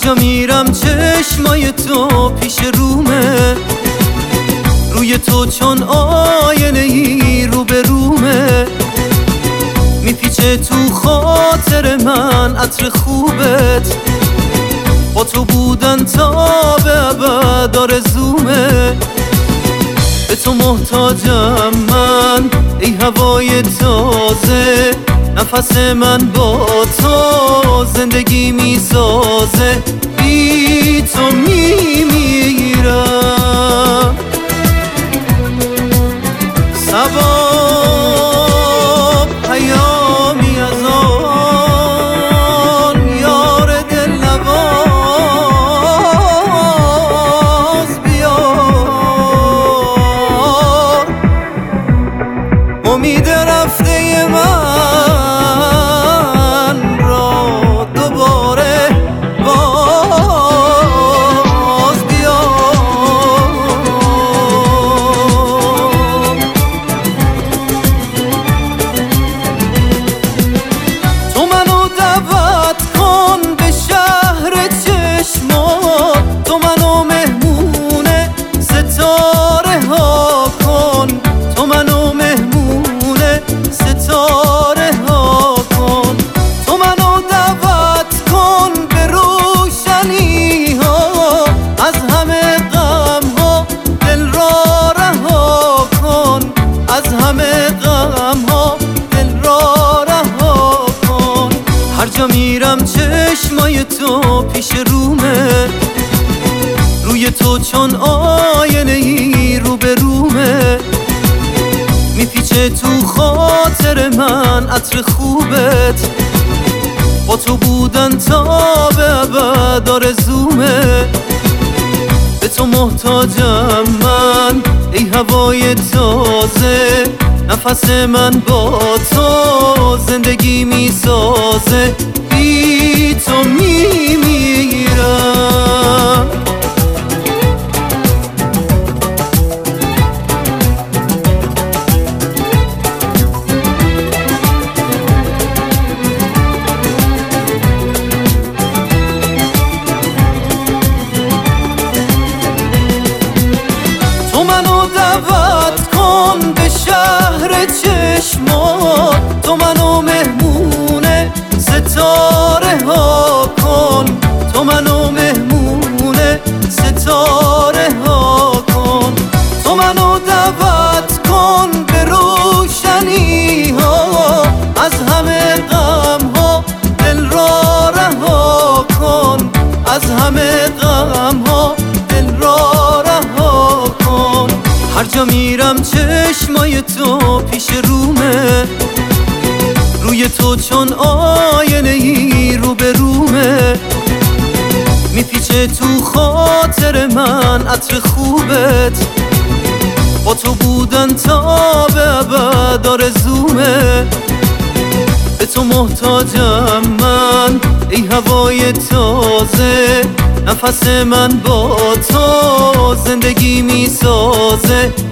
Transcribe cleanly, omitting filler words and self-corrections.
جا میرم چشمای تو پیش رومه، روی تو چون آینه ای رو به رومه، میپیچه تو خاطر من عطر خوبت، با تو بودن تا به ابد آرزومه. به تو محتاجم من ای هوای تازه، نفس من با تو زندگی میسازه، بی تو میمیرم. صبا پیامی از آن یار دلنواز بیار، امید رفته من را دوباره باز بیار. تو منو دعوت کن به شهر چشمات، تو منو مهمون ستاره ها کن، تو منو مهمون ستاره ها کن، تو منو دعوت کن به روشنی ها، از همه غم ها دل را رها کن، از همه غم ها دل را رها کن. هر جا میرم چشمای تو پیش رومه، روی تو چون آینه ای رو به رومه، میپیچه تو خاطر من عطر خوبت، با تو بودن تا به ابد آرزومه. به تو محتاجم من ای هوای تازه، نفس من با تو زندگی میسازه، بی تو میمیرم. تو منو دعوت کن به شهر چشمات، تو منو مهمون ستاره ها کن، تو منو مهمون ستاره ها کن، تو منو دعوت کن به روشنی ها، از همه غم ها دل را رها کن، از همه غم ها دل را رها کن. هر جا میرم چشمای تو پیش رومه، روی تو چون آینه ای رو به رومه، میپیچه تو خاطر من عطر خوبت، با تو بودن تا به ابد آرزومه. به تو محتاجم من ای هوای تازه، نفس من با تو زندگی میسازه،